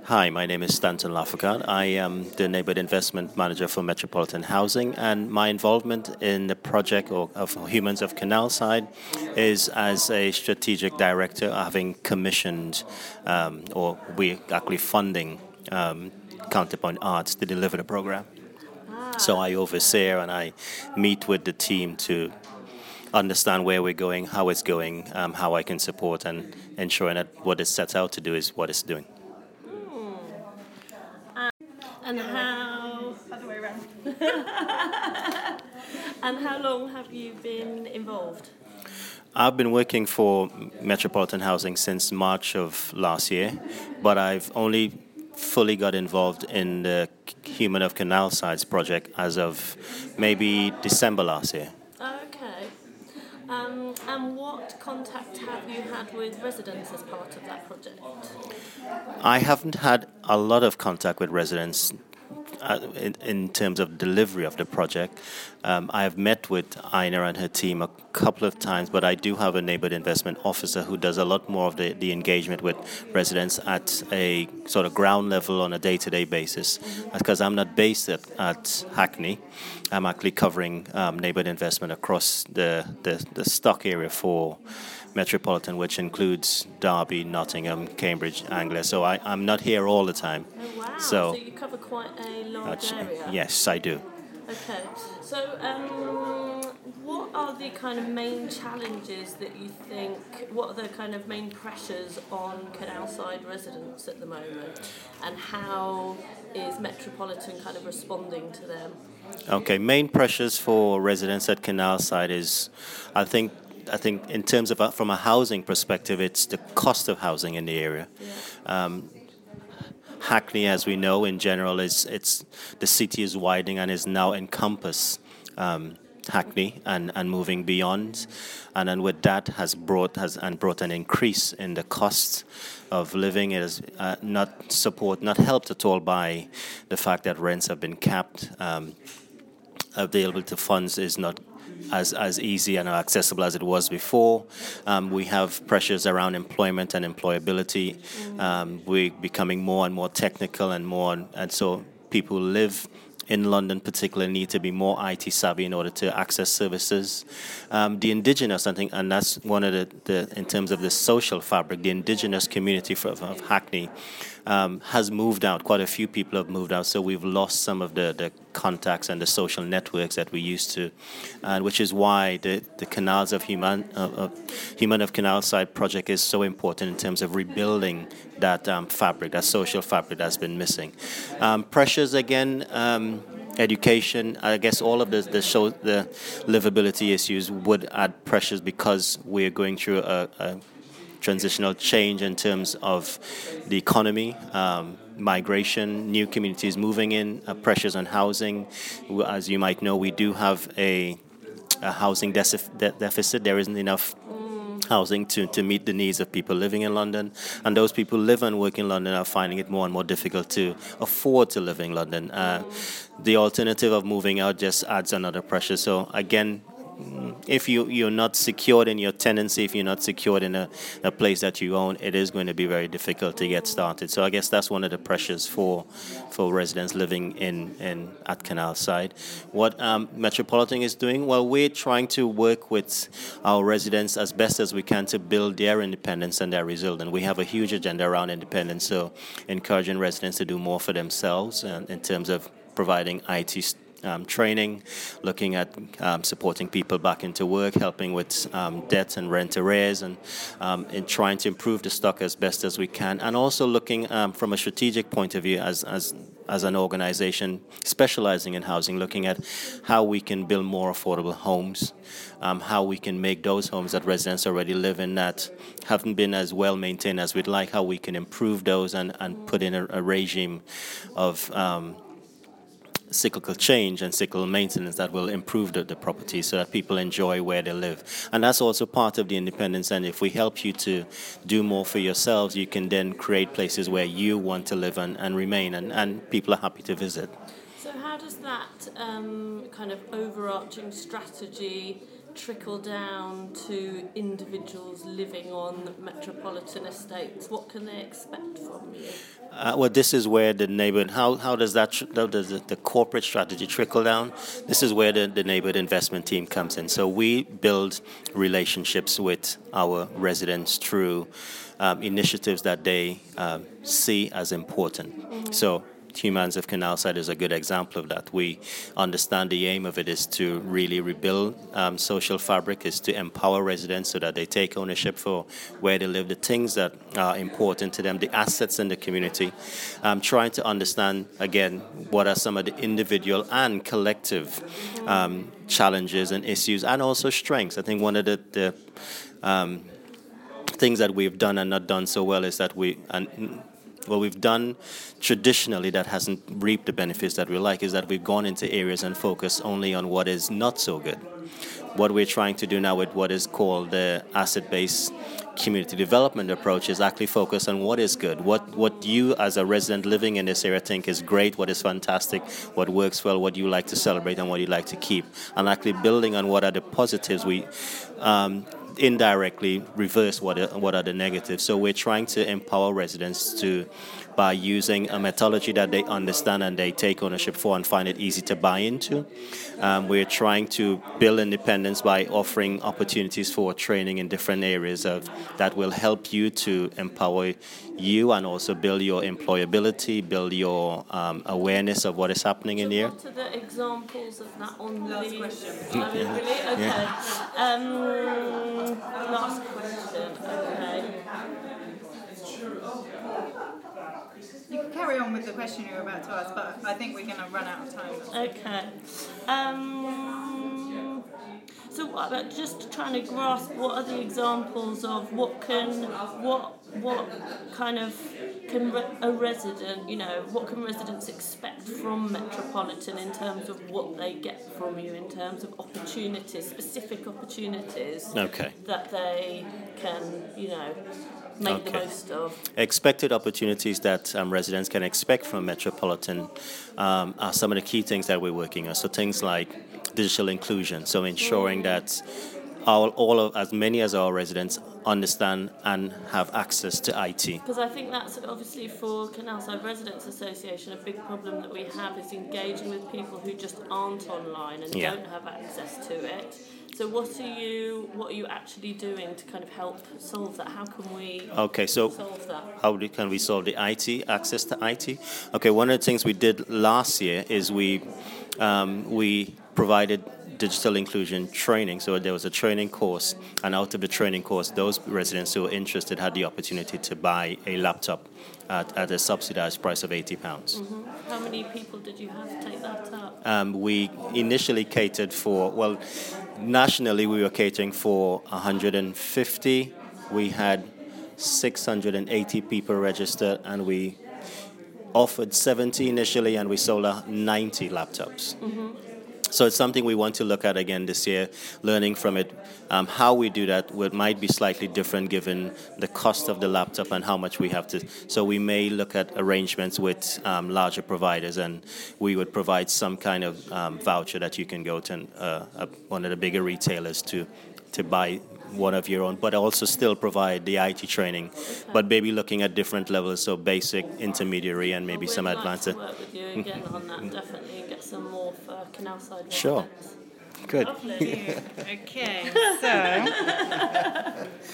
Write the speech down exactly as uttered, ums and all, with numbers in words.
Hi, my name is Stanton Lafourcade. I am the Neighborhood Investment Manager for Metropolitan Housing, and my involvement in the project of, of Humans of Canalside is as a strategic director, having commissioned, um, or we actually funding um, Counterpoint Arts to deliver the program. So I oversee and I meet with the team to understand where we're going, how it's going, um, how I can support, and ensuring that what it's set out to do is what it's doing. And how? Other way around. And how long have you been involved? I've been working for Metropolitan Housing since March of last year, but I've only fully got involved in the Human of Canalsides project as of maybe December last year. Okay. Um, and what contact have you had with residents as part of that project? I haven't had a lot of contact with residents uh, in, in terms of delivery of the project. Um, I have met with Ina and her team a couple of times, but I do have a neighborhood investment officer who does a lot more of the, the engagement with residents at a sort of ground level on a day-to-day basis. Because I'm not based at, at Hackney, I'm actually covering um, neighborhood investment across the, the, the stock area for Metropolitan, which includes Derby, Nottingham, Cambridge, Anglia. So I, I'm not here all the time. Oh, wow. So, so you cover quite a large area. Yes, I do. Okay. So um, what are the kind of main challenges that you think, what are the kind of main pressures on Canalside residents at the moment? And how is Metropolitan kind of responding to them? Okay, main pressures for residents at Canalside is, I think, I think in terms of, from a housing perspective, it's the cost of housing in the area. Yeah. Um, Hackney, as we know, in general, is it's the city is widening and is now encompass um, Hackney and, and moving beyond, and then with that has brought has and brought an increase in the cost of living. It is uh, not support, not helped at all by the fact that rents have been capped. Um, available to funds is not as as easy and accessible as it was before. Um, we have pressures around employment and employability. Um, we're becoming more and more technical and more, and so people who live in London particularly need to be more I T savvy in order to access services. Um, the indigenous, I think, and that's one of the, the, in terms of the social fabric, the indigenous community for, of Hackney um, has moved out. Quite a few people have moved out, so we've lost some of the, the contacts and the social networks that we used to, and which is why the, the Canals of Human, uh, uh, Human of Canalside project is so important in terms of rebuilding that um, fabric, that social fabric that's been missing. Um, pressures again, um, education. I guess all of the the, show, the livability issues would add pressures because we're going through a, a transitional change in terms of the economy, um, migration, new communities moving in, uh, pressures on housing. As you might know, we do have a, a housing de- deficit. There isn't enough housing to, to meet the needs of people living in London, and those people who live and work in London are finding it more and more difficult to afford to live in London. Uh, the alternative of moving out just adds another pressure. So again, if you, you're not secured in your tenancy, if you're not secured in a, a place that you own, it is going to be very difficult to get started. So I guess that's one of the pressures for for residents living in, in at Canalside. What um, Metropolitan is doing, well, we're trying to work with our residents as best as we can to build their independence and their resilience. We have a huge agenda around independence, so encouraging residents to do more for themselves uh, in terms of providing I T Um, training, looking at um, supporting people back into work, helping with um, debt and rent arrears, and um, in trying to improve the stock as best as we can, and also looking um, from a strategic point of view as as as an organization specializing in housing, looking at how we can build more affordable homes, um, how we can make those homes that residents already live in that haven't been as well maintained as we'd like, how we can improve those and, and put in a, a regime of um, cyclical change and cyclical maintenance that will improve the, the property so that people enjoy where they live. And that's also part of the independence. And if we help you to do more for yourselves, you can then create places where you want to live and, and remain, and, and people are happy to visit. So how does that um, kind of overarching strategy trickle down to individuals living on metropolitan estates? What can they expect from you? Uh, well, this is where the neighborhood, how, how does that, tr- how does the, the corporate strategy trickle down? This is where the, the neighborhood investment team comes in. So we build relationships with our residents through um, initiatives that they um, see as important. Mm-hmm. So Humans of Canalside is a good example of that. We understand the aim of it is to really rebuild um, social fabric, is to empower residents so that they take ownership for where they live, the things that are important to them, the assets in the community. Um, trying to understand, again, what are some of the individual and collective um, challenges and issues, and also strengths. I think one of the, the um, things that we've done and not done so well is that we... and what we've done traditionally that hasn't reaped the benefits that we like is that we've gone into areas and focused only on what is not so good. What we're trying to do now with what is called the asset-based community development approach is actually focus on what is good, what what you as a resident living in this area think is great, what is fantastic, what works well, what you like to celebrate and what you like to keep, and actually building on what are the positives we um, indirectly reverse what are, what are the negatives. So we're trying to empower residents to, by using a methodology that they understand and they take ownership for and find it easy to buy into. Um, we're trying to build independence by offering opportunities for training in different areas of that will help you to empower you and also build your employability, build your um, awareness of what is happening so in here. What are the examples of that on Last the... question. Oh, really? Okay. Yeah. Um, last question. Okay. You can carry on with the question you were about to ask, but I think we're going to run out of time. Okay. Um, so what about just trying to grasp what are the examples of what can, what what kind of can re- a resident, you know, what can residents expect from Metropolitan in terms of what they get from you, in terms of opportunities, specific opportunities Okay. that they can, you know, make Okay. the most of. Expected opportunities that um, residents can expect from Metropolitan um, are some of the key things that we're working on. So things like digital inclusion, so ensuring mm. that all, all of as many as our residents understand and have access to I T. Because I think that's obviously for Canalside Residents Association a big problem that we have is engaging with people who just aren't online and yeah. don't have access to it. So what are you what are you actually doing to kind of help solve that? How can we okay, so solve that? How do, can we solve the I T, access to I T? Okay, one of the things we did last year is we um, we provided digital inclusion training. So there was a training course, and out of the training course, those residents who were interested had the opportunity to buy a laptop at, at a subsidized price of eighty pounds. Mm-hmm. How many people did you have take that up? Um, we initially catered for, well, nationally we were catering for one hundred fifty. We had six hundred eighty people registered, and we offered seventy initially, and we sold ninety laptops. Mm-hmm. So it's something we want to look at again this year, learning from it. Um, how we do that would, might be slightly different given the cost of the laptop and how much we have to. So we may look at arrangements with um, larger providers, and we would provide some kind of um, voucher that you can go to uh, uh, one of the bigger retailers to to buy one of your own, but also still provide the I T training, okay. But maybe looking at different levels, so basic, intermediary, and maybe well, some like advanced. To work with you again on that, definitely, and get some more for Canalside. Sure. Good. Okay, so